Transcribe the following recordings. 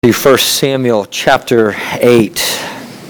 To 1 Samuel chapter 8.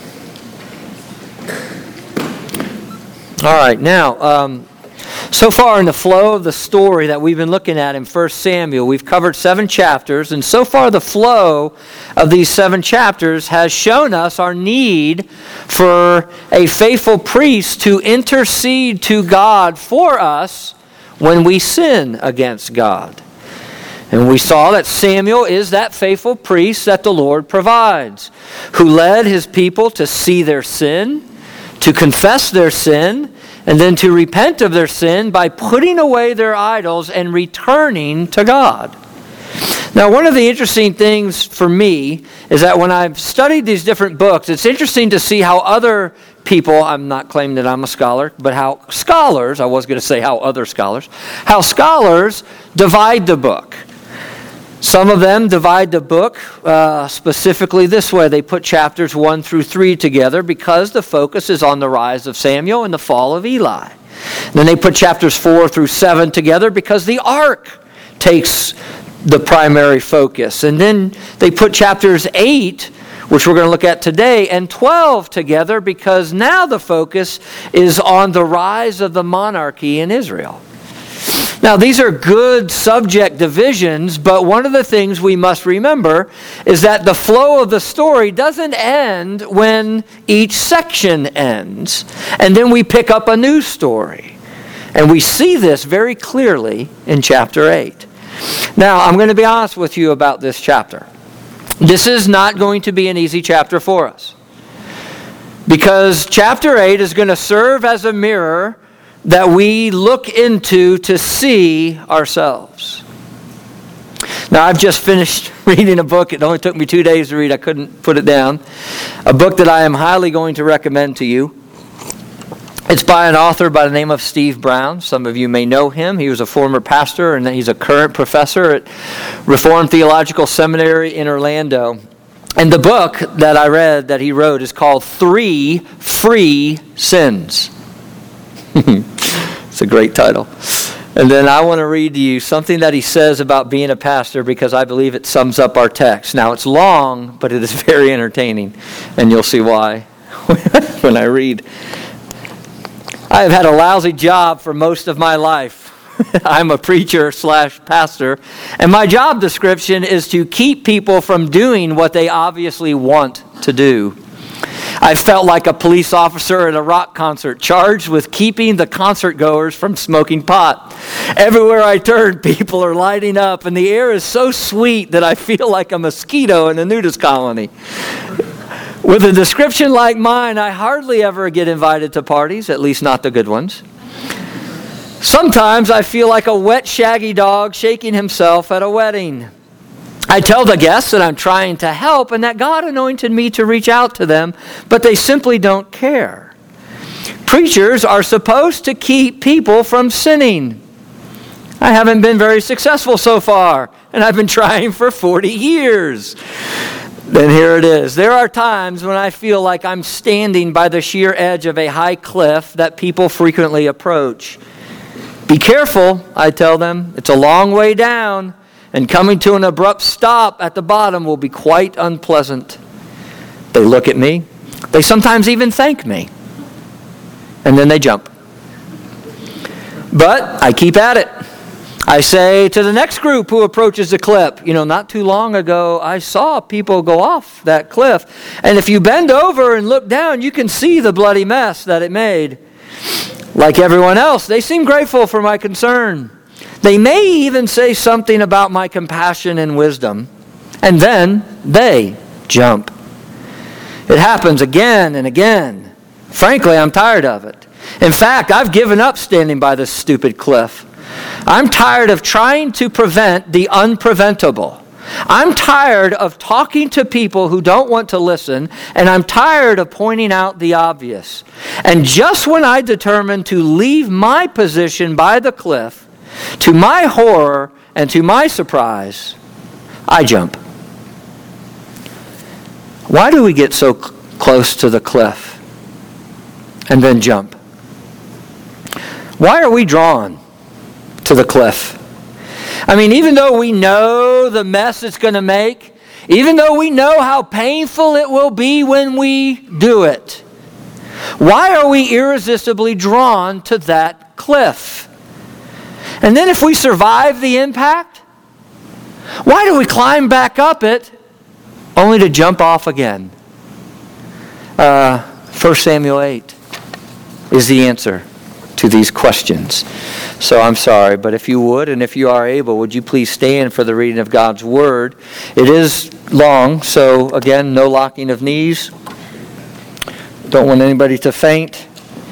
All right, now, so far in the flow of the story that we've been looking at in 1 Samuel, we've covered 7 chapters, and so far the flow of these 7 chapters has shown us our need for a faithful priest to intercede to God for us when we sin against God. And we saw that Samuel is that faithful priest that the Lord provides, who led his people to see their sin, to confess their sin, and then to repent of their sin by putting away their idols and returning to God. Now, one of the interesting things for me is that when I've studied these different books, it's interesting to see how other people, I'm not claiming that I'm a scholar, but how scholars divide the book. Some of them divide the book specifically this way. They put chapters 1 through 3 together because the focus is on the rise of Samuel and the fall of Eli. Then they put chapters 4 through 7 together because the ark takes the primary focus. And then they put chapters 8, which we're going to look at today, and 12 together because now the focus is on the rise of the monarchy in Israel. Now, these are good subject divisions, but one of the things we must remember is that the flow of the story doesn't end when each section ends, and then we pick up a new story. And we see this very clearly in chapter 8. Now, I'm going to be honest with you about this chapter. This is not going to be an easy chapter for us, because chapter 8 is going to serve as a mirror that we look into to see ourselves. Now, I've just finished reading a book. It only took me 2 days to read. I couldn't put it down. A book that I am highly going to recommend to you. It's by an author by the name of Steve Brown. Some of you may know him. He was a former pastor, and he's a current professor at Reformed Theologial Seminary in Orlando. And the book that I read that he wrote is called 3 Free Sins. It's a great title. And then I want to read to you something that he says about being a pastor because I believe it sums up our text. Now, it's long, but it is very entertaining, and you'll see why when I read. I have had a lousy job for most of my life. I'm a preacher/pastor, and my job description is to keep people from doing what they obviously want to do. I felt like a police officer at a rock concert, charged with keeping the concert goers from smoking pot. Everywhere I turn, people are lighting up, and the air is so sweet that I feel like a mosquito in a nudist colony. With a description like mine, I hardly ever get invited to parties, at least not the good ones. Sometimes I feel like a wet, shaggy dog shaking himself at a wedding. I tell the guests that I'm trying to help and that God anointed me to reach out to them, but they simply don't care. Preachers are supposed to keep people from sinning. I haven't been very successful so far, and I've been trying for 40 years. Then here it is. There are times when I feel like I'm standing by the sheer edge of a high cliff that people frequently approach. Be careful, I tell them. It's a long way down. And coming to an abrupt stop at the bottom will be quite unpleasant. They look at me. They sometimes even thank me. And then they jump. But I keep at it. I say to the next group who approaches the cliff, not too long ago, I saw people go off that cliff. And if you bend over and look down, you can see the bloody mess that it made. Like everyone else, they seem grateful for my concern. They may even say something about my compassion and wisdom, and then they jump. It happens again and again. Frankly, I'm tired of it. In fact, I've given up standing by this stupid cliff. I'm tired of trying to prevent the unpreventable. I'm tired of talking to people who don't want to listen, and I'm tired of pointing out the obvious. And just when I determine to leave my position by the cliff, to my horror and to my surprise, I jump. Why do we get so close to the cliff and then jump? Why are we drawn to the cliff? I mean, even though we know the mess it's going to make, even though we know how painful it will be when we do it? Why are we irresistibly drawn to that cliff? And then if we survive the impact, why do we climb back up it only to jump off again? 1 Samuel 8 is the answer to these questions. So I'm sorry, but if you would, and if you are able, would you please stand for the reading of God's Word? It is long, so again, no locking of knees. Don't want anybody to faint.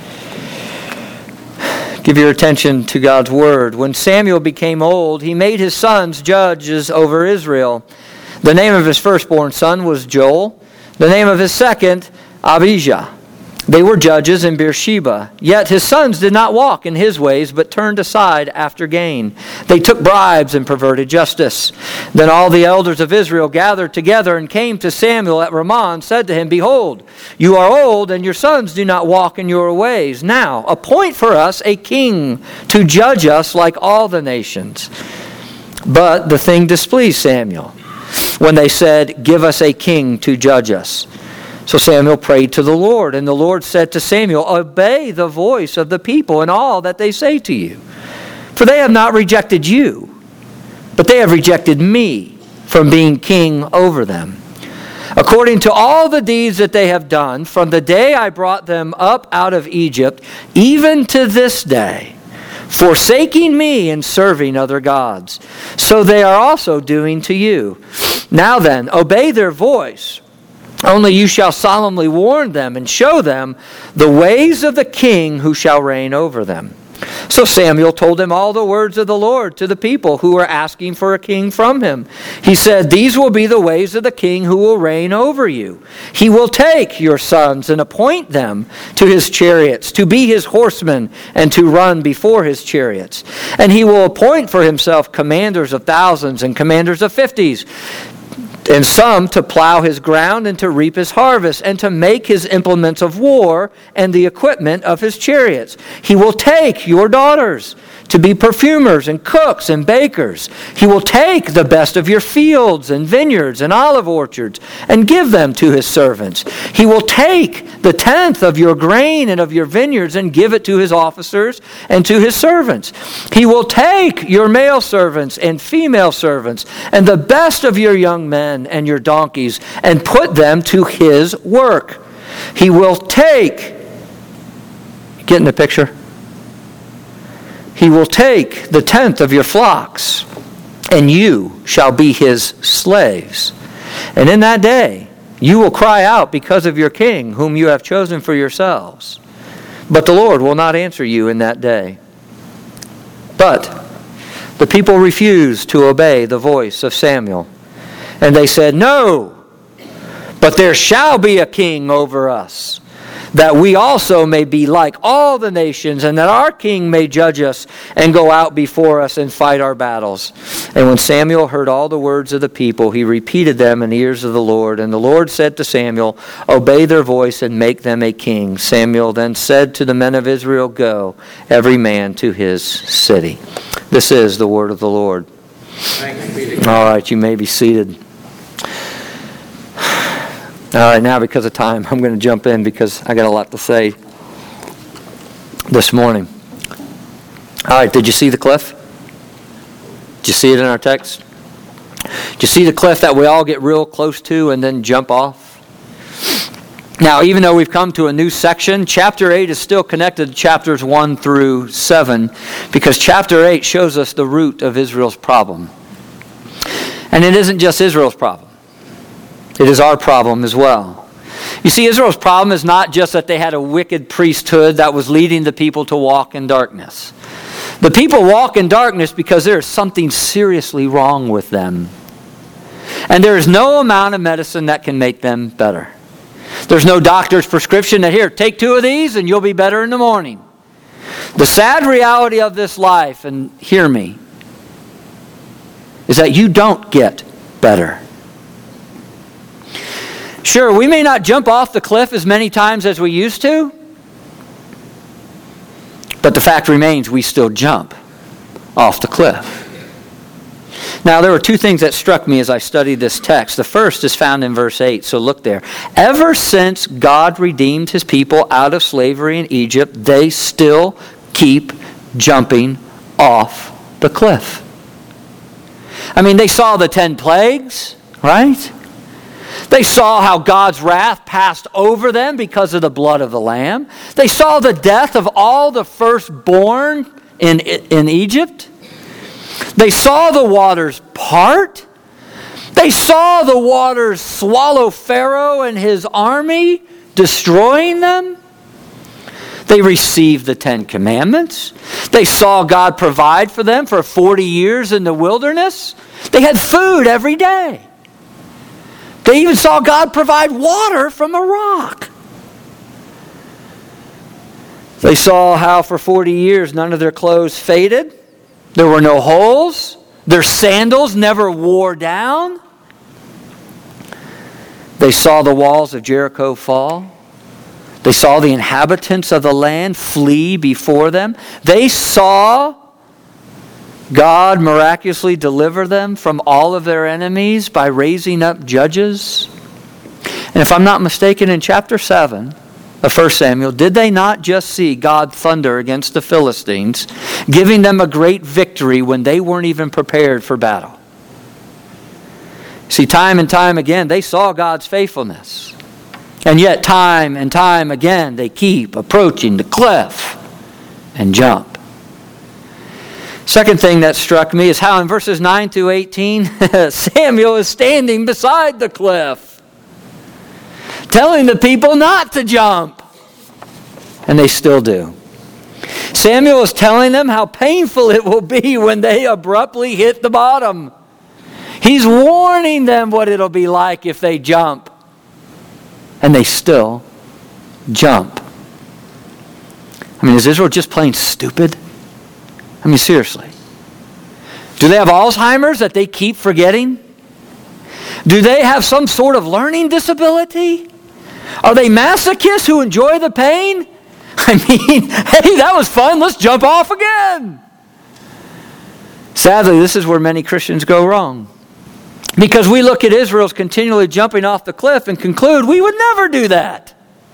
Give your attention to God's Word. When Samuel became old, he made his sons judges over Israel. The name of his firstborn son was Joel. The name of his second, Abijah. They were judges in Beersheba. Yet his sons did not walk in his ways, but turned aside after gain. They took bribes and perverted justice. Then all the elders of Israel gathered together and came to Samuel at Ramah and said to him, Behold, you are old, and your sons do not walk in your ways. Now appoint for us a king to judge us like all the nations. But the thing displeased Samuel when they said, Give us a king to judge us. So Samuel prayed to the Lord, and the Lord said to Samuel, Obey the voice of the people in all that they say to you. For they have not rejected you, but they have rejected me from being king over them. According to all the deeds that they have done, from the day I brought them up out of Egypt, even to this day, forsaking me and serving other gods. So they are also doing to you. Now then, obey their voice. Only you shall solemnly warn them and show them the ways of the king who shall reign over them. So Samuel told him all the words of the Lord to the people who were asking for a king from him. He said, These will be the ways of the king who will reign over you. He will take your sons and appoint them to his chariots, to be his horsemen, and to run before his chariots. And he will appoint for himself commanders of thousands and commanders of 50s, and some to plow his ground and to reap his harvest, and to make his implements of war and the equipment of his chariots. He will take your daughters to be perfumers and cooks and bakers. He will take the best of your fields and vineyards and olive orchards and give them to his servants. He will take the tenth of your grain and of your vineyards and give it to his officers and to his servants. He will take your male servants and female servants and the best of your young men and your donkeys and put them to his work. He will take, getting the picture? He will take the tenth of your flocks, and you shall be his slaves. And in that day you will cry out because of your king, whom you have chosen for yourselves. But the Lord will not answer you in that day. But the people refused to obey the voice of Samuel. And they said, No, but there shall be a king over us, that we also may be like all the nations, and that our king may judge us and go out before us and fight our battles. And when Samuel heard all the words of the people, he repeated them in the ears of the Lord. And the Lord said to Samuel, Obey their voice and make them a king. Samuel then said to the men of Israel, Go, every man to his city. This is the word of the Lord. Thanks be to God. All right, you may be seated. All right, now because of time, I'm going to jump in because I got a lot to say this morning. All right, did you see the cliff? Did you see it in our text? Did you see the cliff that we all get real close to and then jump off? Now, even though we've come to a new section, chapter 8 is still connected to chapters 1 through 7 because chapter 8 shows us the root of Israel's problem. And it isn't just Israel's problem. It is our problem as well. You see, Israel's problem is not just that they had a wicked priesthood that was leading the people to walk in darkness. The people walk in darkness because there is something seriously wrong with them. And there is no amount of medicine that can make them better. There's no doctor's prescription that, here, take 2 of these and you'll be better in the morning. The sad reality of this life, and hear me, is that you don't get better. Sure, we may not jump off the cliff as many times as we used to, but the fact remains we still jump off the cliff. Now, there were two things that struck me as I studied this text. The first is found in verse 8, so look there. Ever since God redeemed his people out of slavery in Egypt, they still keep jumping off the cliff. I mean, they saw the 10 plagues, right? They saw how God's wrath passed over them because of the blood of the Lamb. They saw the death of all the firstborn in Egypt. They saw the waters part. They saw the waters swallow Pharaoh and his army, destroying them. They received the 10 Commandments. They saw God provide for them for 40 years in the wilderness. They had food every day. They even saw God provide water from a rock. They saw how for 40 years none of their clothes faded. There were no holes. Their sandals never wore down. They saw the walls of Jericho fall. They saw the inhabitants of the land flee before them. They saw God miraculously deliver them from all of their enemies by raising up judges. And if I'm not mistaken, in chapter 7 of 1 Samuel, did they not just see God thunder against the Philistines, giving them a great victory when they weren't even prepared for battle? See, time and time again, they saw God's faithfulness. And yet, time and time again, they keep approaching the cliff and jump. Second thing that struck me is how in verses 9 through 18, Samuel is standing beside the cliff, telling the people not to jump. And they still do. Samuel is telling them how painful it will be when they abruptly hit the bottom. He's warning them what it'll be like if they jump. And they still jump. I mean, is Israel just plain stupid? I mean, seriously. Do they have Alzheimer's that they keep forgetting? Do they have some sort of learning disability? Are they masochists who enjoy the pain? I mean, hey, that was fun. Let's jump off again. Sadly, this is where many Christians go wrong. Because we look at Israel's continually jumping off the cliff and conclude we would never do that.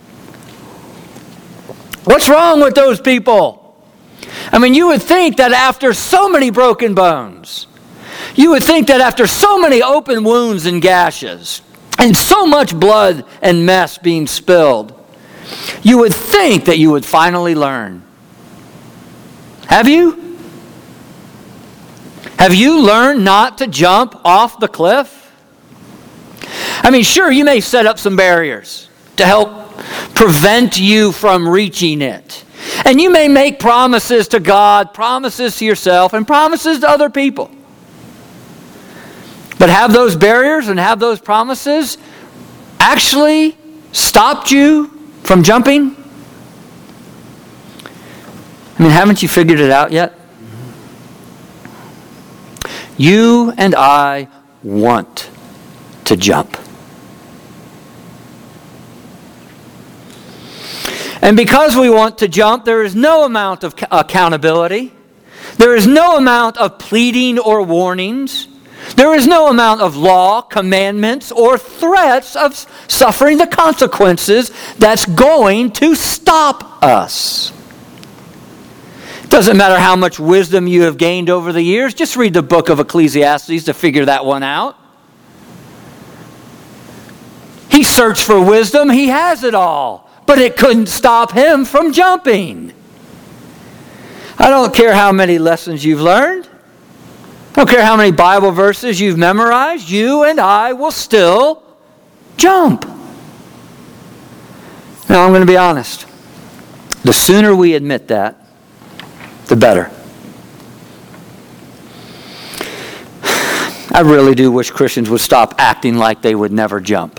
What's wrong with those people? I mean, you would think that after so many broken bones, you would think that after so many open wounds and gashes, and so much blood and mess being spilled, you would think that you would finally learn. Have you? Have you learned not to jump off the cliff? I mean, sure, you may set up some barriers to help prevent you from reaching it. And you may make promises to God, promises to yourself, and promises to other people. But have those barriers and have those promises actually stopped you from jumping? I mean, haven't you figured it out yet? You and I want to jump. And because we want to jump, there is no amount of accountability. There is no amount of pleading or warnings. There is no amount of law, commandments, or threats of suffering the consequences that's going to stop us. It doesn't matter how much wisdom you have gained over the years. Just read the book of Ecclesiastes to figure that one out. He searched for wisdom. He has it all. But it couldn't stop him from jumping. I don't care how many lessons you've learned. I don't care how many Bible verses you've memorized. You and I will still jump. Now, I'm going to be honest. The sooner we admit that, the better. I really do wish Christians would stop acting like they would never jump.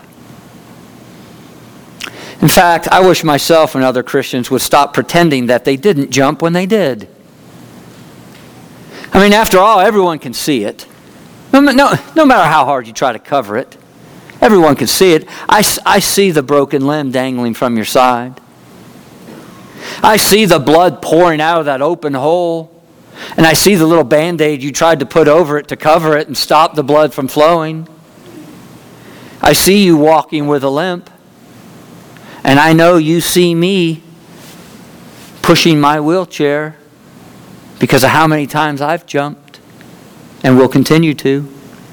In fact, I wish myself and other Christians would stop pretending that they didn't jump when they did. I mean, after all, everyone can see it. No matter how hard you try to cover it, everyone can see it. I see the broken limb dangling from your side. I see the blood pouring out of that open hole. And I see the little Band-Aid you tried to put over it to cover it and stop the blood from flowing. I see you walking with a limp. And I know you see me pushing my wheelchair because of how many times I've jumped and will continue to.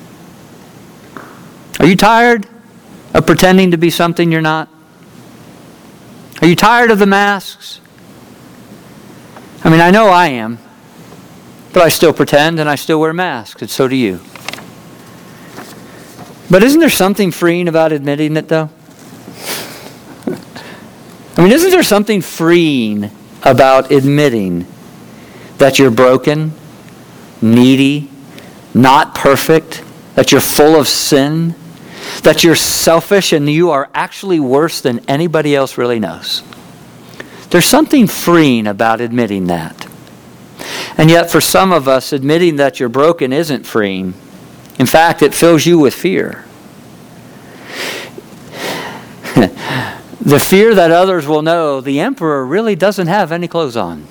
Are you tired of pretending to be something you're not? Are you tired of the masks? I mean, I know I am, but I still pretend and I still wear masks, and so do you. But isn't there something freeing about admitting it, though? I mean, isn't there something freeing about admitting that you're broken, needy, not perfect, that you're full of sin, that you're selfish and you are actually worse than anybody else really knows? There's something freeing about admitting that. And yet for some of us, admitting that you're broken isn't freeing. In fact, it fills you with fear. The fear that others will know the emperor really doesn't have any clothes on.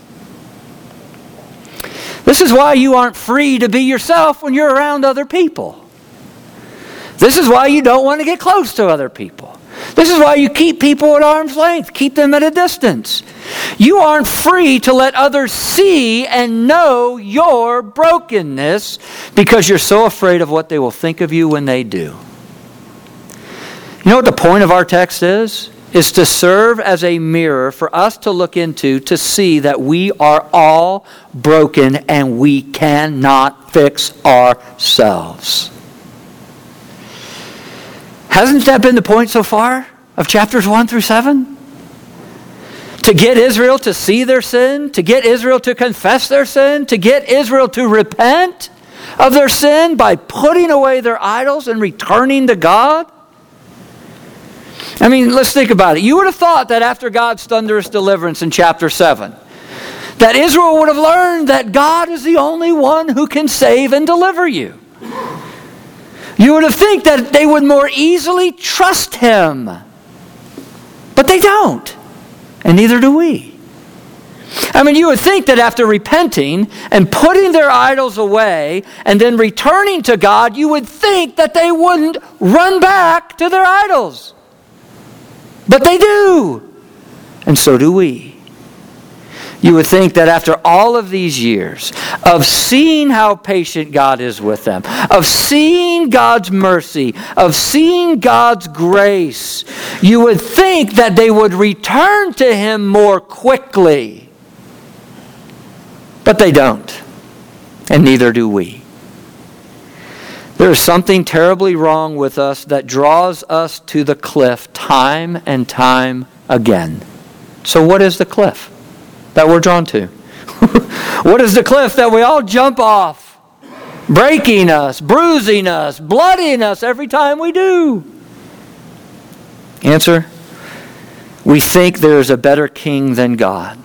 This is why you aren't free to be yourself when you're around other people. This is why you don't want to get close to other people. This is why you keep people at arm's length, keep them at a distance. You aren't free to let others see and know your brokenness because you're so afraid of what they will think of you when they do. You know what the point of our text is? Is to serve as a mirror for us to look into to see that we are all broken and we cannot fix ourselves. Hasn't that been the point so far of chapters 1 through 7? To get Israel to see their sin, to get Israel to confess their sin, to get Israel to repent of their sin by putting away their idols and returning to God. I mean, let's think about it. You would have thought that after God's thunderous deliverance in chapter 7, that Israel would have learned that God is the only one who can save and deliver you. You would have think that they would more easily trust Him. But they don't. And neither do we. I mean, you would think that after repenting and putting their idols away and then returning to God, you would think that they wouldn't run back to their idols. But they do. And so do we. You would think that after all of these years of seeing how patient God is with them, of seeing God's mercy, of seeing God's grace, you would think that they would return to Him more quickly. But they don't. And neither do we. There is something terribly wrong with us that draws us to the cliff time and time again. So what is the cliff that we're drawn to? What is the cliff that we all jump off, breaking us, bruising us, blooding us every time we do? Answer: we think there is a better king than God.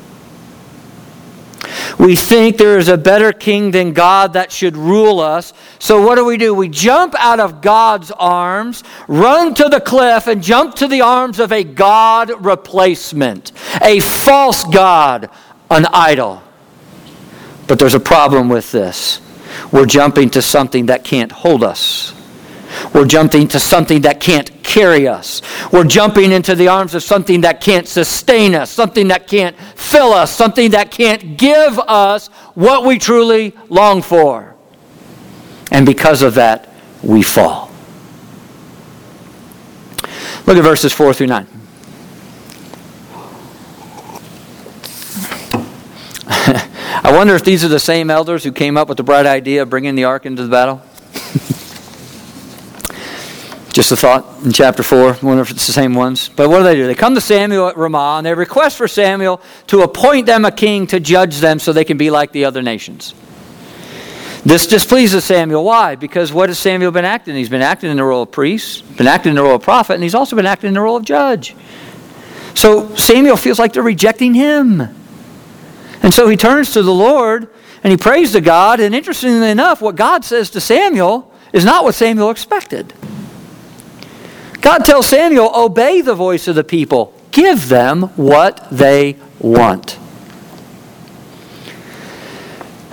We think there is a better king than God that should rule us. So what do? We jump out of God's arms, run to the cliff, and jump to the arms of a God replacement, a false God, an idol. But there's a problem with this. We're jumping to something that can't hold us. We're jumping to something that can't carry us. We're jumping into the arms of something that can't sustain us, something that can't fill us, something that can't give us what we truly long for. And because of that, we fall. Look at verses 4 through 9. I wonder if these are the same elders who came up with the bright idea of bringing the ark into the battle. Just a thought in chapter 4. I wonder if it's the same ones. But what do? They come to Samuel at Ramah and they request for Samuel to appoint them a king to judge them so they can be like the other nations. This displeases Samuel. Why? Because what has Samuel been acting? He's been acting in the role of priest, been acting in the role of prophet, and he's also been acting in the role of judge. So Samuel feels like they're rejecting him. And so he turns to the Lord and he prays to God. And interestingly enough, what God says to Samuel is not what Samuel expected. God tells Samuel, obey the voice of the people. Give them what they want.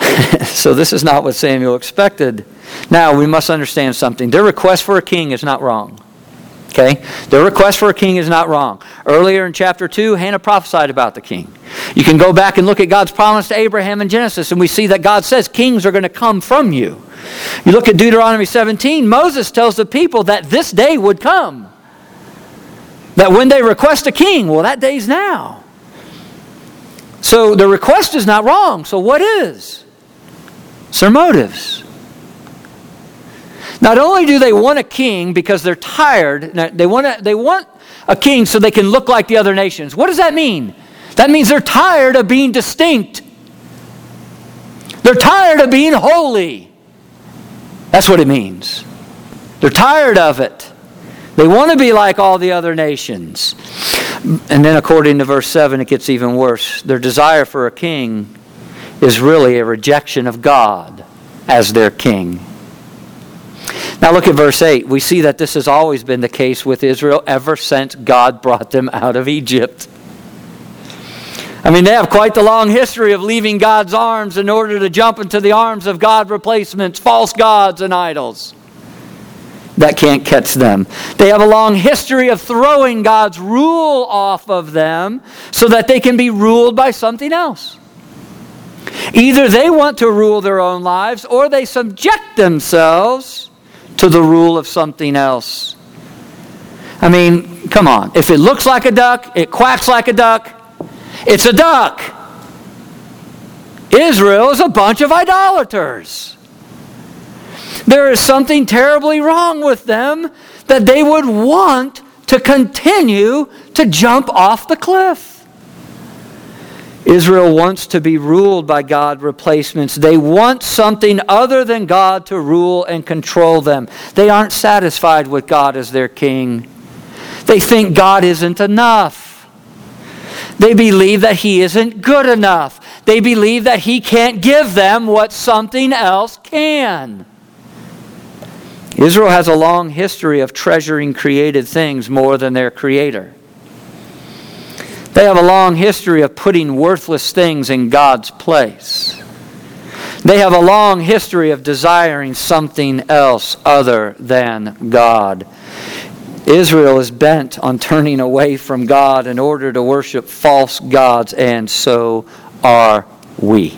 So this is not what Samuel expected. Now, we must understand something. Their request for a king is not wrong. Okay? Their request for a king is not wrong. Earlier in chapter 2, Hannah prophesied about the king. You can go back and look at God's promise to Abraham in Genesis, and we see that God says kings are going to come from you. You look at Deuteronomy 17, Moses tells the people that this day would come. That when they request a king, well, that day's now. So the request is not wrong. So what is? It's their motives. Not only do they want a king because they're tired, they want a king so they can look like the other nations. What does that mean? That means they're tired of being distinct. They're tired of being holy. That's what it means. They're tired of it. They want to be like all the other nations. And then according to verse 7, it gets even worse. Their desire for a king is really a rejection of God as their king. Now look at verse 8. We see that this has always been the case with Israel ever since God brought them out of Egypt. I mean, they have quite the long history of leaving God's arms in order to jump into the arms of God replacements, false gods and idols. That can't catch them. They have a long history of throwing God's rule off of them so that they can be ruled by something else. Either they want to rule their own lives or they subject themselves to the rule of something else. I mean, come on. If it looks like a duck, it quacks like a duck, it's a duck. Israel is a bunch of idolaters. There is something terribly wrong with them that they would want to continue to jump off the cliff. Israel wants to be ruled by God replacements. They want something other than God to rule and control them. They aren't satisfied with God as their king. They think God isn't enough. They believe that He isn't good enough. They believe that He can't give them what something else can. Israel has a long history of treasuring created things more than their Creator. They have a long history of putting worthless things in God's place. They have a long history of desiring something else other than God. Israel is bent on turning away from God in order to worship false gods, and so are we.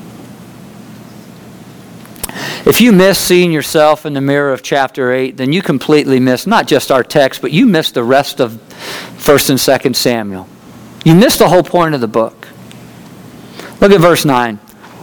If you miss seeing yourself in the mirror of chapter 8, then you completely miss not just our text, but you miss the rest of 1st and 2nd Samuel. You miss the whole point of the book. Look at verse 9.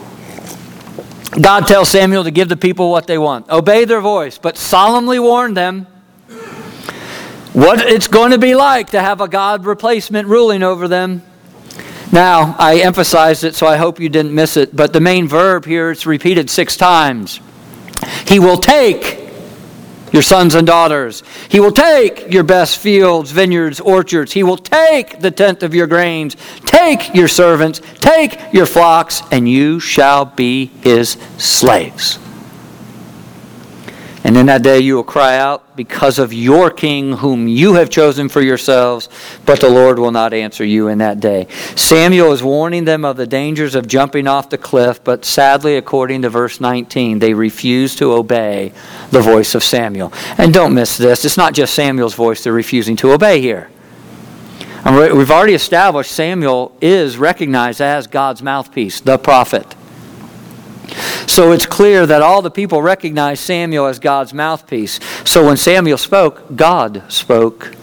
God tells Samuel to give the people what they want. Obey their voice, but solemnly warn them what it's going to be like to have a God replacement ruling over them. Now, I emphasized it, so I hope you didn't miss it, but the main verb here, it's repeated 6 times. He will take your sons and daughters. He will take your best fields, vineyards, orchards. He will take the tenth of your grains. Take your servants. Take your flocks, and you shall be His slaves. And in that day you will cry out because of your king whom you have chosen for yourselves, but the Lord will not answer you in that day. Samuel is warning them of the dangers of jumping off the cliff, but sadly, according to verse 19, they refuse to obey the voice of Samuel. And don't miss this. It's not just Samuel's voice they're refusing to obey here. We've already established Samuel is recognized as God's mouthpiece, the prophet. So it's clear that all the people recognize Samuel as God's mouthpiece. So when Samuel spoke, God spoke.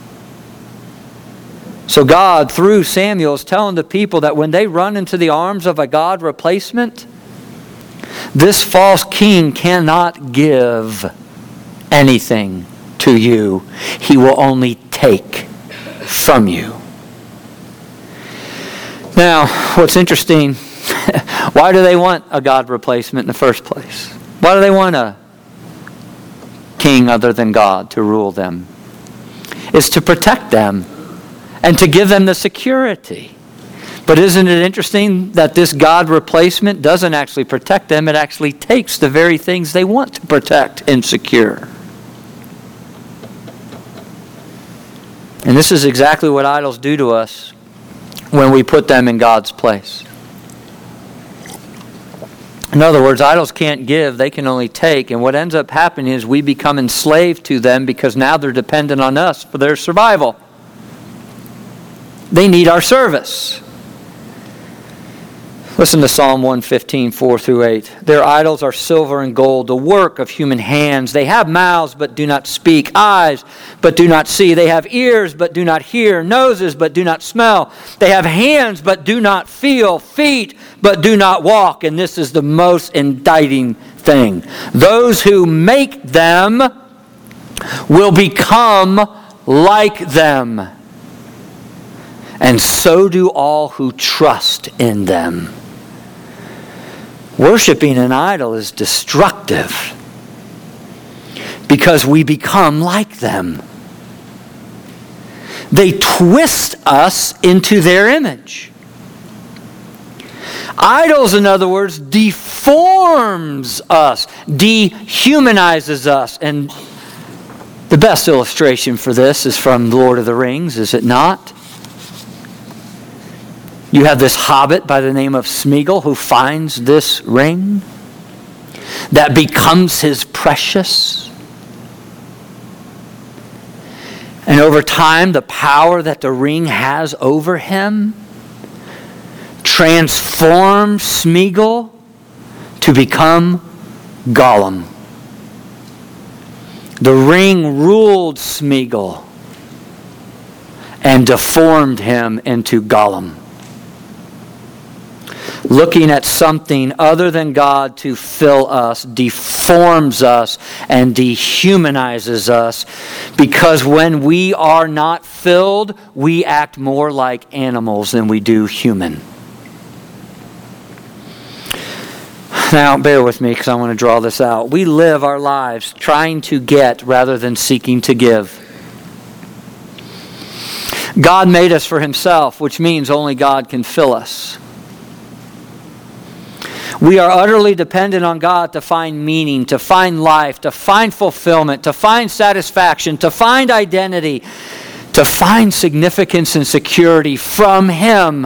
So God, through Samuel, is telling the people that when they run into the arms of a God replacement, this false king cannot give anything to you. He will only take from you. Now, what's interesting, why do they want a God replacement in the first place? Why do they want a king other than God to rule them? It's to protect them and to give them the security. But isn't it interesting that this God replacement doesn't actually protect them? It actually takes the very things they want to protect and secure. And this is exactly what idols do to us when we put them in God's place. In other words, idols can't give, they can only take. And what ends up happening is we become enslaved to them because now they're dependent on us for their survival. They need our service. Listen to Psalm 115, 4 through 8. Their idols are silver and gold, the work of human hands. They have mouths but do not speak, eyes but do not see. They have ears but do not hear, noses but do not smell. They have hands but do not feel, feet but do not walk. And this is the most indicting thing. Those who make them will become like them. And so do all who trust in them. Worshipping an idol is destructive because we become like them. They twist us into their image. Idols, in other words, deforms us, dehumanizes us. And the best illustration for this is from Lord of the Rings, is it not? You have this hobbit by the name of Smeagol who finds this ring that becomes his precious. And over time, the power that the ring has over him transforms Smeagol to become Gollum. The ring ruled Smeagol and deformed him into Gollum. Looking at something other than God to fill us deforms us and dehumanizes us, because when we are not filled, we act more like animals than we do human. Now, bear with me because I want to draw this out. We live our lives trying to get rather than seeking to give. God made us for Himself, which means only God can fill us. We are utterly dependent on God to find meaning, to find life, to find fulfillment, to find satisfaction, to find identity, to find significance and security from Him.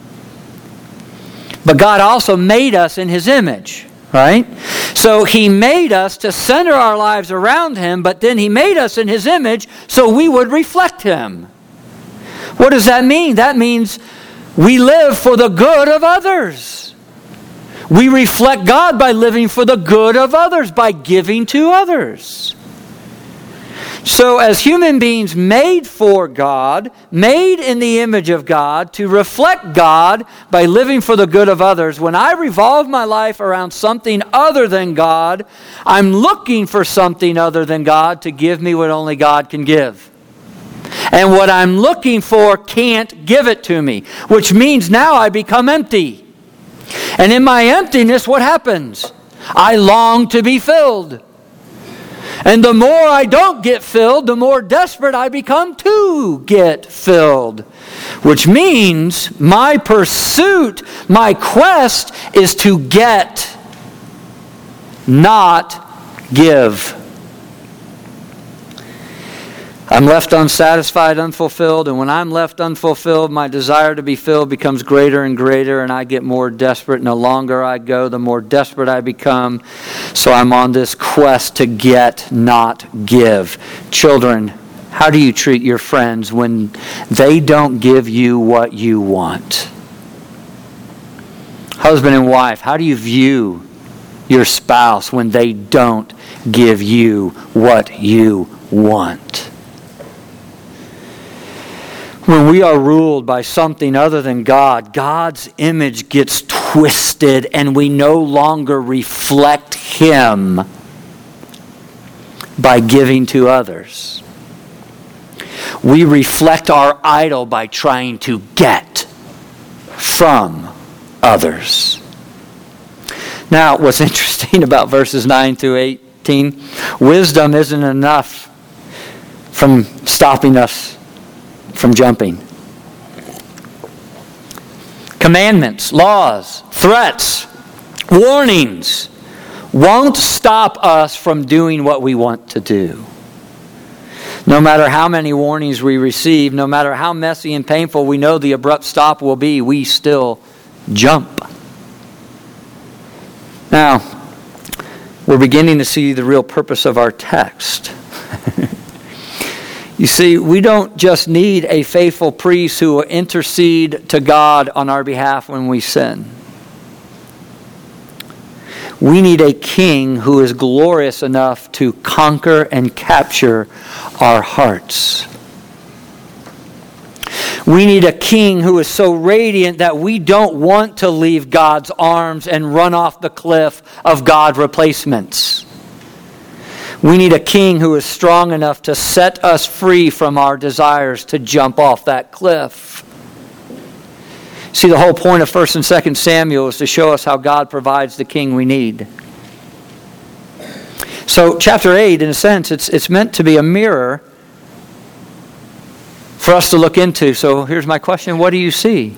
But God also made us in His image, right? So He made us to center our lives around Him, but then He made us in His image so we would reflect Him. What does that mean? That means we live for the good of others. We reflect God by living for the good of others, by giving to others. So as human beings made for God, made in the image of God, to reflect God by living for the good of others, when I revolve my life around something other than God, I'm looking for something other than God to give me what only God can give. And what I'm looking for can't give it to me, which means now I become empty. And in my emptiness, what happens? I long to be filled. And the more I don't get filled, the more desperate I become to get filled. Which means my pursuit, my quest is to get, not give. I'm left unsatisfied, unfulfilled, and when I'm left unfulfilled, my desire to be filled becomes greater and greater, and I get more desperate, and the longer I go, the more desperate I become. So I'm on this quest to get, not give. Children, how do you treat your friends when they don't give you what you want? Husband and wife, how do you view your spouse when they don't give you what you want? When we are ruled by something other than God, God's image gets twisted and we no longer reflect Him by giving to others. We reflect our idol by trying to get from others. Now, what's interesting about verses 9 through 18, wisdom isn't enough from stopping us from jumping. Commandments, laws, threats, warnings won't stop us from doing what we want to do. No matter how many warnings we receive, no matter how messy and painful we know the abrupt stop will be, we still jump. Now, we're beginning to see the real purpose of our text. You see, we don't just need a faithful priest who will intercede to God on our behalf when we sin. We need a king who is glorious enough to conquer and capture our hearts. We need a king who is so radiant that we don't want to leave God's arms and run off the cliff of God replacements. We need a king who is strong enough to set us free from our desires to jump off that cliff. See, the whole point of 1 and 2 Samuel is to show us how God provides the king we need. So chapter 8, in a sense, it's meant to be a mirror for us to look into. So here's my question. What do you see?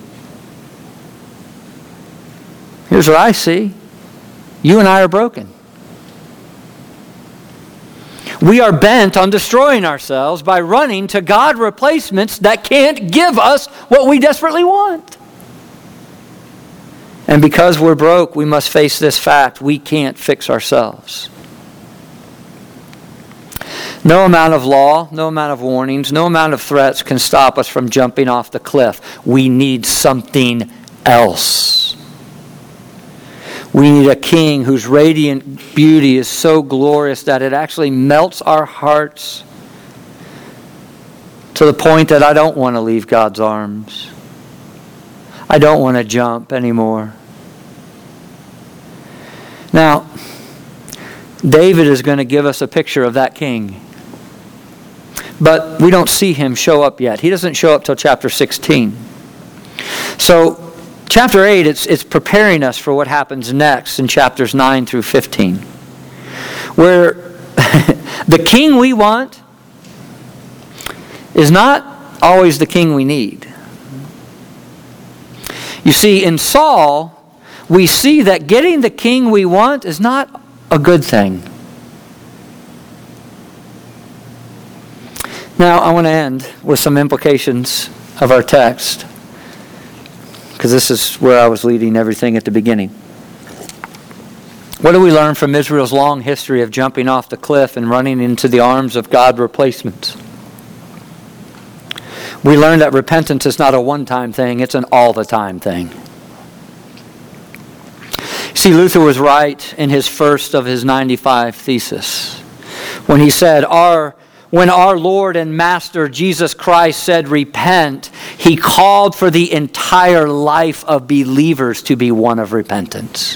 Here's what I see. You and I are broken. We are bent on destroying ourselves by running to God replacements that can't give us what we desperately want. And because we're broke, we must face this fact: we can't fix ourselves. No amount of law, no amount of warnings, no amount of threats can stop us from jumping off the cliff. We need something else. We need a king whose radiant beauty is so glorious that it actually melts our hearts to the point that I don't want to leave God's arms. I don't want to jump anymore. Now, David is going to give us a picture of that king. But we don't see him show up yet. He doesn't show up till chapter 16. So, chapter 8, it's preparing us for what happens next in chapters 9 through 15. Where the king we want is not always the king we need. You see, in Saul, we see that getting the king we want is not a good thing. Now, I want to end with some implications of our text, because this is where I was leading everything at the beginning. What do we learn from Israel's long history of jumping off the cliff and running into the arms of God replacements? We learn that repentance is not a one-time thing, it's an all-the-time thing. See, Luther was right in his first of his 95 theses when he said, when our Lord and Master Jesus Christ said, repent, he called for the entire life of believers to be one of repentance.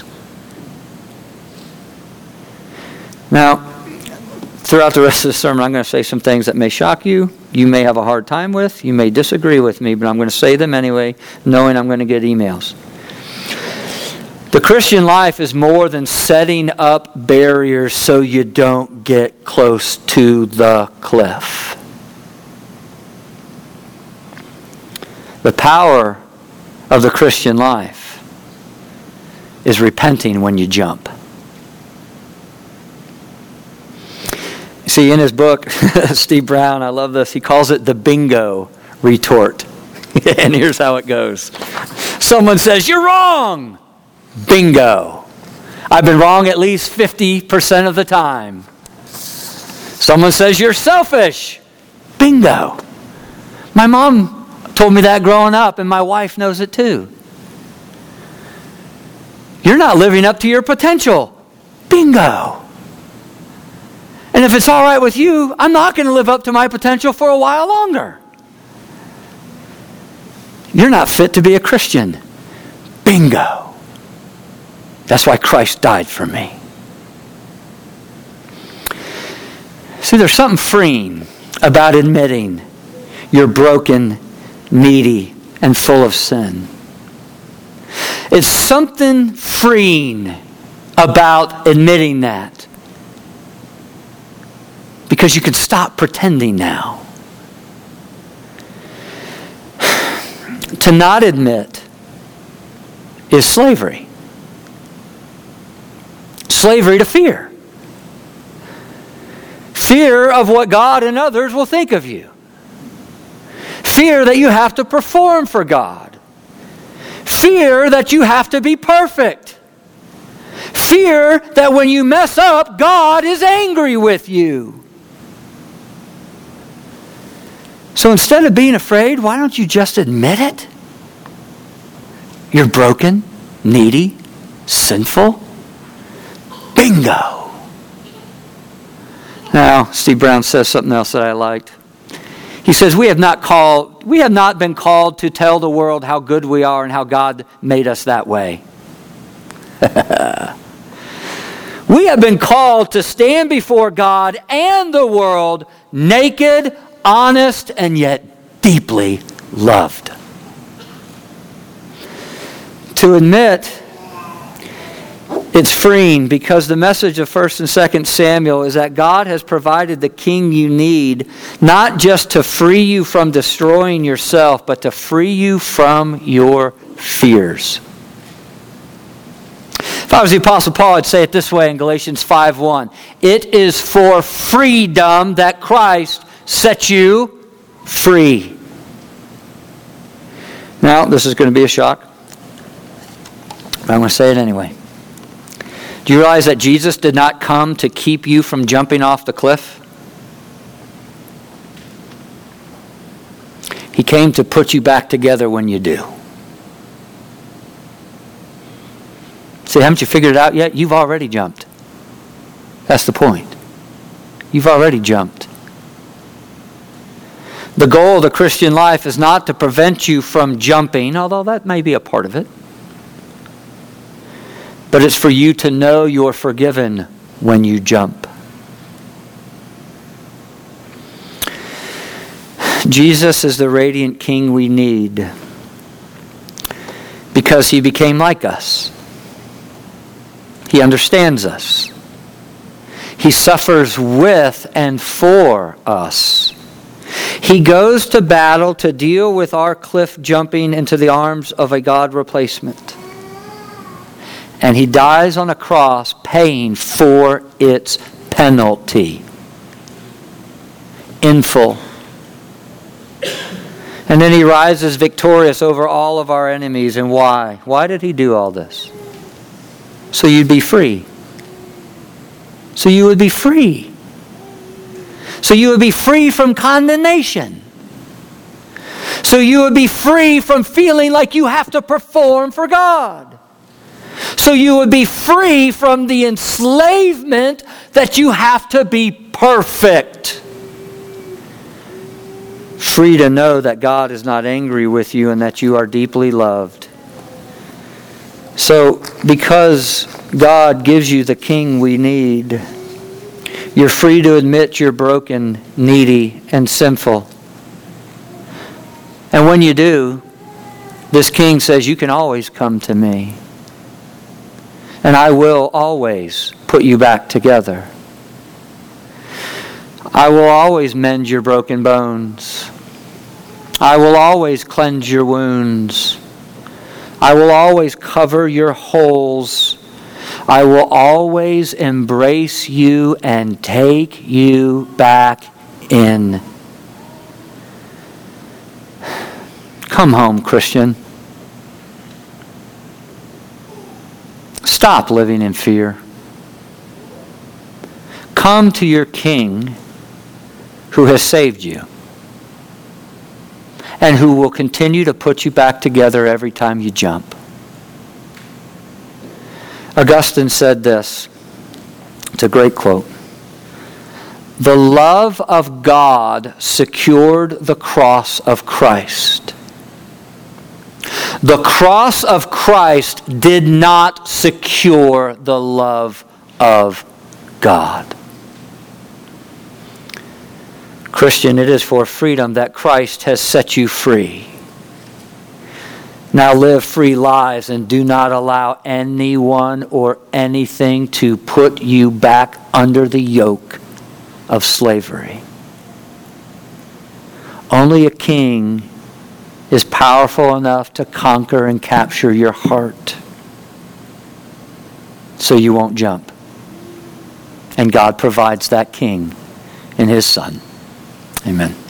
Now, throughout the rest of the sermon, I'm going to say some things that may shock you. You may have a hard time with. You may disagree with me, but I'm going to say them anyway, knowing I'm going to get emails. The Christian life is more than setting up barriers so you don't get close to the cliff. The power of the Christian life is repenting when you jump. See, in his book, Steve Brown, I love this, he calls it the bingo retort. And here's how it goes. Someone says, you're wrong! Bingo. I've been wrong at least 50% of the time. Someone says, you're selfish. Bingo. My mom told me that growing up, and my wife knows it too. You're not living up to your potential. Bingo. And if it's all right with you, I'm not going to live up to my potential for a while longer. You're not fit to be a Christian. Bingo. That's why Christ died for me. See, there's something freeing about admitting you're broken, needy, and full of sin. It's something freeing about admitting that. Because you can stop pretending now. To not admit is slavery. Slavery to fear. Fear of what God and others will think of you. Fear that you have to perform for God. Fear that you have to be perfect. Fear that when you mess up, God is angry with you. So instead of being afraid, why don't you just admit it? You're broken, needy, sinful. Bingo! Now, Steve Brown says something else that I liked. He says, we have not been called to tell the world how good we are and how God made us that way. We have been called to stand before God and the world naked, honest, and yet deeply loved. To admit it's freeing, because the message of 1 and 2 Samuel is that God has provided the king you need, not just to free you from destroying yourself, but to free you from your fears. If I was the Apostle Paul, I'd say it this way in Galatians 5:1. It is for freedom that Christ set you free. Now, this is going to be a shock, but I'm going to say it anyway. Do you realize that Jesus did not come to keep you from jumping off the cliff? He came to put you back together when you do. See, haven't you figured it out yet? You've already jumped. That's the point. You've already jumped. The goal of the Christian life is not to prevent you from jumping, although that may be a part of it. But it's for you to know you're forgiven when you jump. Jesus is the radiant King we need because He became like us. He understands us. He suffers with and for us. He goes to battle to deal with our cliff jumping into the arms of a God replacement. And He dies on a cross paying for its penalty in full. And then He rises victorious over all of our enemies. And why? Why did He do all this? So you'd be free. So you would be free. So you would be free from condemnation. So you would be free from feeling like you have to perform for God. So you would be free from the enslavement that you have to be perfect. Free to know that God is not angry with you and that you are deeply loved. So, because God gives you the King we need, you're free to admit you're broken, needy, and sinful. And when you do, this King says, you can always come to me. And I will always put you back together. I will always mend your broken bones. I will always cleanse your wounds. I will always cover your holes. I will always embrace you and take you back in. Come home, Christian. Stop living in fear. Come to your King who has saved you and who will continue to put you back together every time you jump. Augustine said this. It's a great quote. The love of God secured the cross of Christ. The cross of Christ did not secure the love of God. Christian, it is for freedom that Christ has set you free. Now live free lives and do not allow anyone or anything to put you back under the yoke of slavery. Only a king is powerful enough to conquer and capture your heart so you won't jump. And God provides that king in His Son. Amen.